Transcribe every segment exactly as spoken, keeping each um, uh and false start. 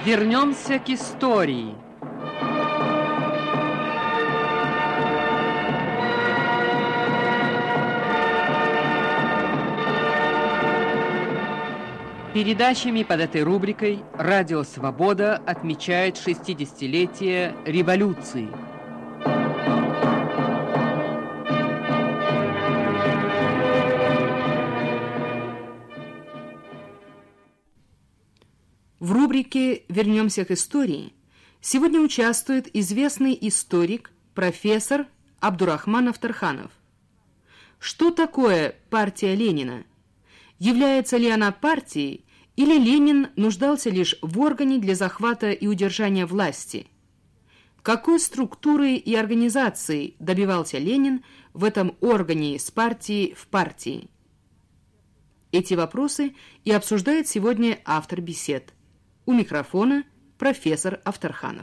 Вернемся к истории. Передачами под этой рубрикой «Радио Свобода» отмечает шестидесятилетие революции. В рубрике «Вернемся к истории» сегодня участвует известный историк, профессор Абдурахманов Тарханов. Что такое партия Ленина? Является ли она партией, или Ленин нуждался лишь в органе для захвата и удержания власти? Какой структуры и организации добивался Ленин в этом органе с партии в партии? Эти вопросы и обсуждает сегодня автор бесед. У микрофона профессор Авторханов.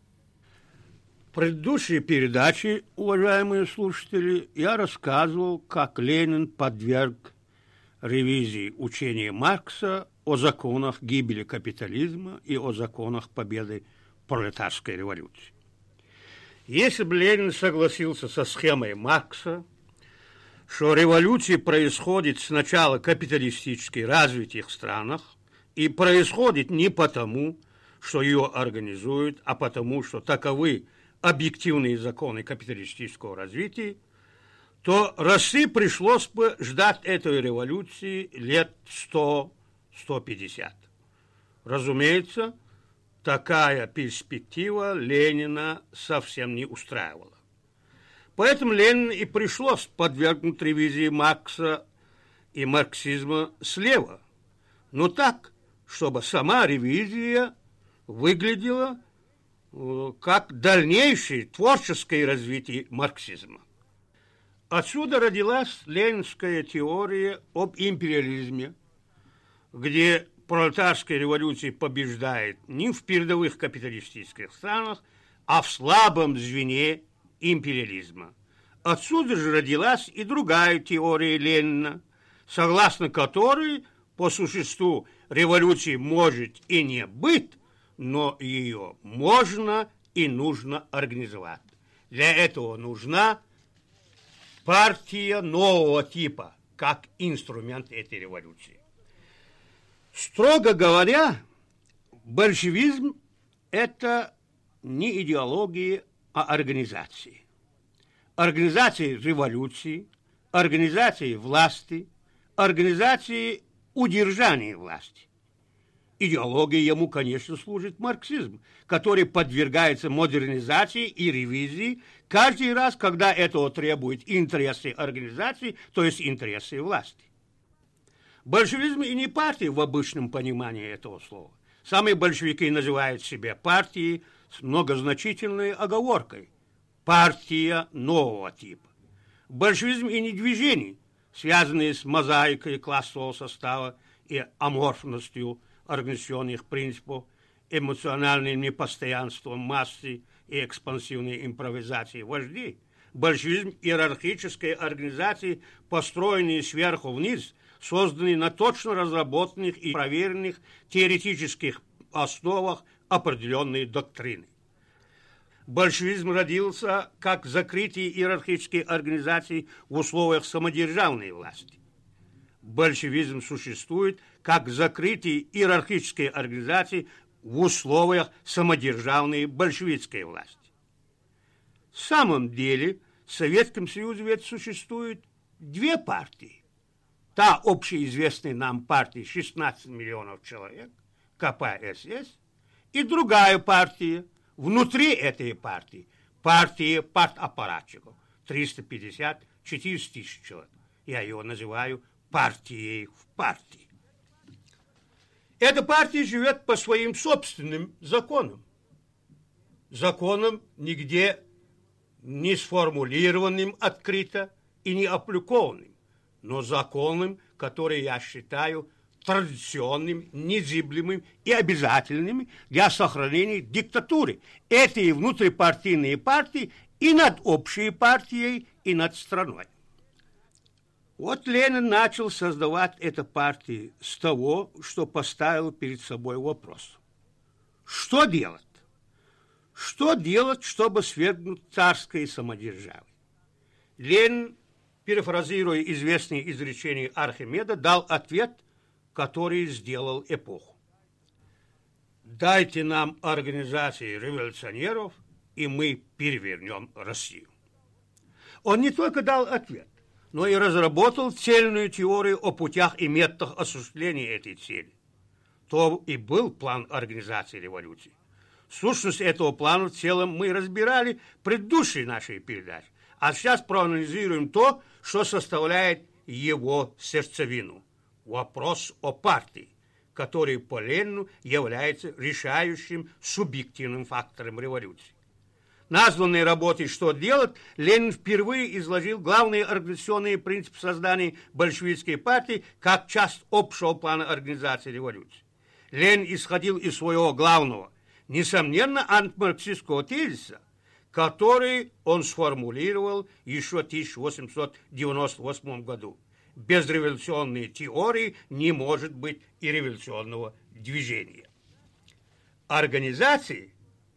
В предыдущей передаче, уважаемые слушатели, я рассказывал, как Ленин подверг ревизии учения Маркса о законах гибели капитализма и о законах победы пролетарской революции. Если бы Ленин согласился со схемой Маркса, что революция происходит сначала в капиталистически развитых странах, и происходит не потому, что ее организуют, а потому, что таковы объективные законы капиталистического развития, то России пришлось бы ждать этой революции лет сто - сто пятьдесят. Разумеется, такая перспектива Ленина совсем не устраивала. Поэтому Ленину и пришлось подвергнуть ревизии Маркса и марксизма слева, но так, чтобы сама ревизия выглядела э, как дальнейшее творческое развитие марксизма. Отсюда родилась ленинская теория об империализме, где пролетарская революция побеждает не в передовых капиталистических странах, а в слабом звене империализма. Отсюда же родилась и другая теория Ленина, согласно которой по существу революции может и не быть, но ее можно и нужно организовать. Для этого нужна партия нового типа, как инструмент этой революции. Строго говоря, большевизм – это не идеология, а организация. Организация революции, организация власти, организация удержания власти. Идеологией ему, конечно, служит марксизм, который подвергается модернизации и ревизии каждый раз, когда этого требуют интересы организации, то есть интересы власти. Большевизм и не партия в обычном понимании этого слова. Сами большевики называют себя партией с многозначительной оговоркой. Партия нового типа. Большевизм и не движение, связанные с мозаикой классового состава и аморфностью организационных принципов, эмоциональным непостоянством массы и экспансивной импровизацией вождей. Большевизм – иерархической организации, построенной сверху вниз, созданной на точно разработанных и проверенных теоретических основах определенной доктрины. Большевизм родился как закрытие иерархической организации в условиях самодержавной власти. Большевизм существует как закрытие иерархической организации в условиях самодержавной большевистской власти. В самом деле в Советском Союзе ведь существует две партии. Та общеизвестная нам партия шестнадцать миллионов человек, ка пэ эс эс, и другая партия, внутри этой партии, партия партаппаратчиков, триста пятьдесят - четыреста тысяч человек. Я ее называю партией в партии. Эта партия живет по своим собственным законам. Законам нигде не сформулированным открыто и не опубликованным, но законам, которые я считаю традиционным, незыблемым и обязательным для сохранения диктатуры этой внутрипартийной партии и над общей партией, и над страной. Вот Ленин начал создавать эту партию с того, что поставил перед собой вопрос. Что делать? Что делать, чтобы свергнуть царское самодержавие? Ленин, перефразируя известные изречения Архимеда, дал ответ, который сделал эпоху. Дайте нам организации революционеров, и мы перевернем Россию. Он не только дал ответ, но и разработал цельную теорию о путях и методах осуществления этой цели. То и был план организации революции. Сущность этого плана в целом мы разбирали в предыдущей нашей передаче, а сейчас проанализируем то, что составляет его сердцевину. Вопрос о партии, который по Ленину является решающим субъективным фактором революции. Названной работой «Что делать» Ленин впервые изложил главные организационные принципы создания большевистской партии как часть общего плана организации революции. Ленин исходил из своего главного, несомненно, антимарксистского тезиса, который он сформулировал еще в тысяча восемьсот девяносто восьмом году. Без революционной теории не может быть и революционного движения. Организации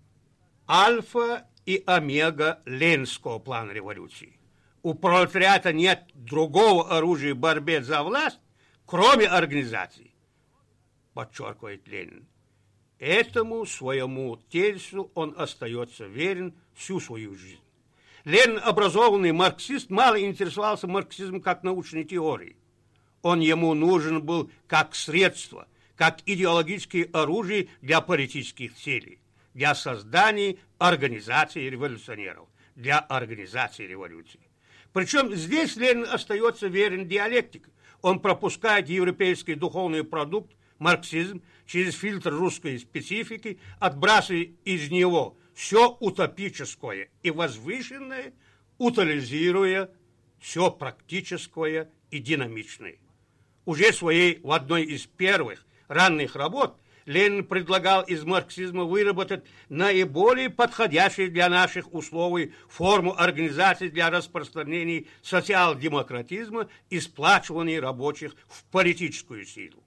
– альфа и омега ленинского плана революции. У пролетариата нет другого оружия в борьбе за власть, кроме организации, подчеркивает Ленин. Этому своему тезису он остается верен всю свою жизнь. Ленин, образованный марксист, мало интересовался марксизмом как научной теорией. Он ему нужен был как средство, как идеологическое оружие для политических целей, для создания организации революционеров, для организации революции. Причем здесь Ленин остается верен диалектике. Он пропускает европейский духовный продукт, марксизм, через фильтр русской специфики, отбрасывая из него все утопическое и возвышенное, утилизируя все практическое и динамичное. Уже своей в одной из первых ранних работ Ленин предлагал из марксизма выработать наиболее подходящую для наших условий форму организации для распространения социал-демократизма и сплачивания рабочих в политическую силу.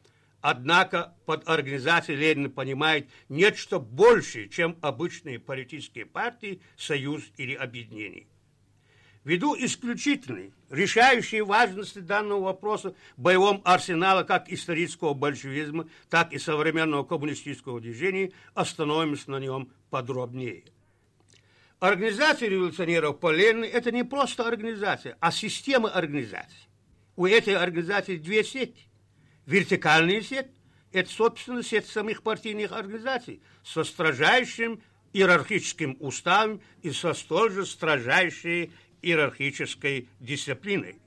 Однако под организацией Ленин понимает нечто большее, чем обычные политические партии, союз или объединение. Ввиду исключительной, решающей важности данного вопроса в боевом арсенале как исторического большевизма, так и современного коммунистического движения, остановимся на нем подробнее. Организация революционеров по Ленину – это не просто организация, а система организаций. У этой организации две сети. Вертикальная сеть – это, собственно, сеть самих партийных организаций со строжайшим иерархическим уставом и со столь же строжайшей иерархической дисциплиной.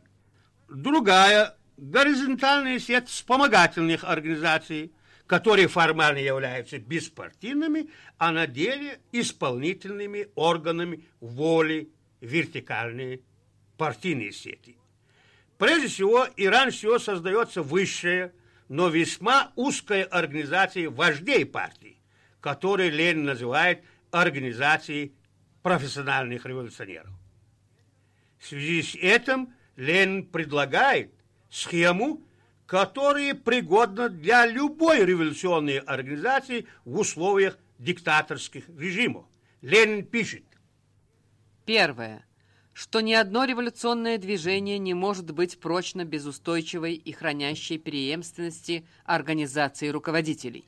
Другая – горизонтальная сеть вспомогательных организаций, которые формально являются беспартийными, а на деле исполнительными органами воли вертикальной партийной сети. Прежде всего и раньше всего создается высшая, но весьма узкая организация вождей партии, которую Ленин называет организацией профессиональных революционеров. В связи с этим Ленин предлагает схему, которая пригодна для любой революционной организации в условиях диктаторских режимов. Ленин пишет. Первое. Что ни одно революционное движение не может быть прочно без устойчивой и хранящей преемственности организации руководителей.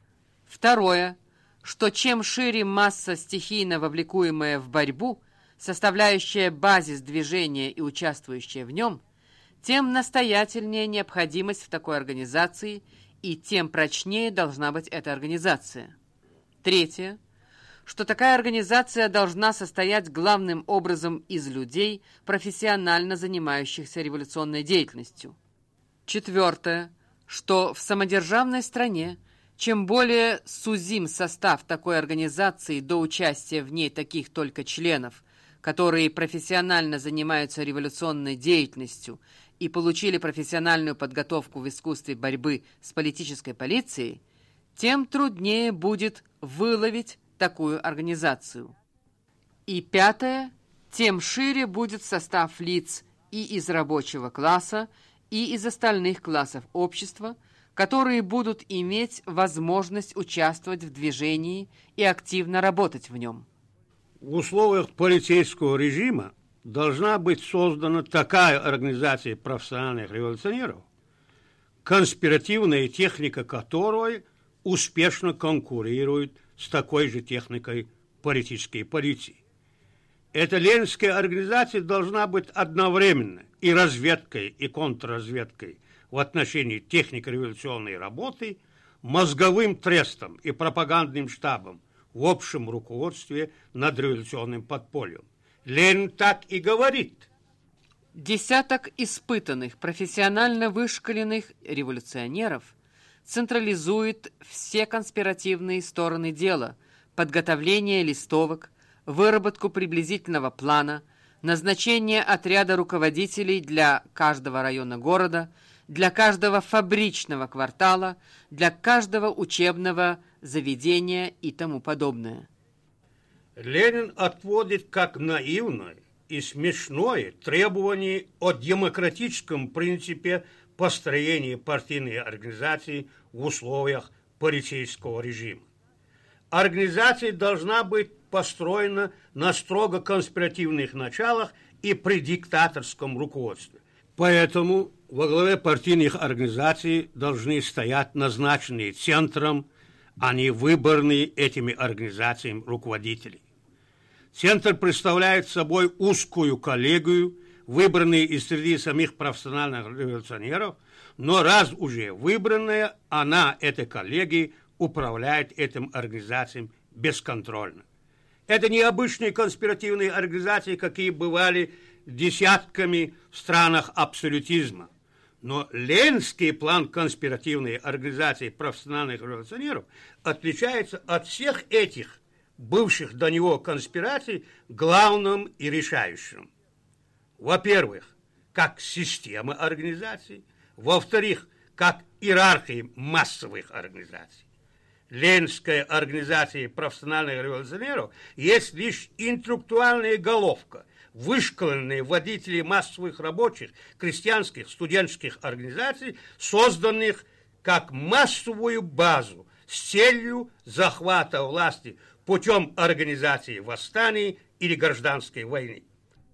Второе. Что чем шире масса стихийно вовлекуемая в борьбу, составляющая базис движения и участвующая в нем, тем настоятельнее необходимость в такой организации и тем прочнее должна быть эта организация. Третье. Что такая организация должна состоять главным образом из людей, профессионально занимающихся революционной деятельностью. Четвертое. Что в самодержавной стране чем более сузим состав такой организации до участия в ней таких только членов, которые профессионально занимаются революционной деятельностью и получили профессиональную подготовку в искусстве борьбы с политической полицией, тем труднее будет выловить такую организацию. И пятое, тем шире будет состав лиц и из рабочего класса, и из остальных классов общества, которые будут иметь возможность участвовать в движении и активно работать в нем. В условиях полицейского режима должна быть создана такая организация профессиональных революционеров, конспиративная техника которой успешно конкурирует с такой же техникой политической полиции. Эта ленинская организация должна быть одновременно и разведкой, и контрразведкой в отношении технико-революционной работы, мозговым трестом и пропагандным штабом в общем руководстве над революционным подпольем. Ленин так и говорит. Десяток испытанных, профессионально вышколенных революционеров централизует все конспиративные стороны дела, подготовление листовок, выработку приблизительного плана, назначение отряда руководителей для каждого района города, для каждого фабричного квартала, для каждого учебного заведения и тому подобное. Ленин отводит как наивное и смешное требование о демократическом принципе построения партийной организации в условиях полицейского режима. Организация должна быть построена на строго конспиративных началах и при диктаторском руководстве. Поэтому во главе партийных организаций должны стоять назначенные центром, а не выборные этими организациями руководители. Центр представляет собой узкую коллегию, выбранные из среды самих профессиональных революционеров, но раз уже выбранная, она, эта коллегия, управляет этим организациям бесконтрольно. Это не обычные конспиративные организации, какие бывали десятками в странах абсолютизма. Но ленинский план конспиративной организации профессиональных революционеров отличается от всех этих бывших до него конспираций главным и решающим. Во-первых, как система организаций, во-вторых, как иерархия массовых организаций. Ленинская организация профессиональных революционеров есть лишь интеллектуальная головка, вышколенные водители массовых рабочих, крестьянских, студенческих организаций, созданных как массовую базу с целью захвата власти путем организации восстаний или гражданской войны.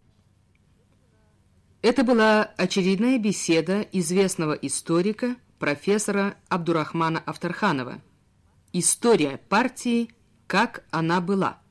Это была очередная беседа известного историка, профессора Абдурахмана Афтарханова. История партии, как она была.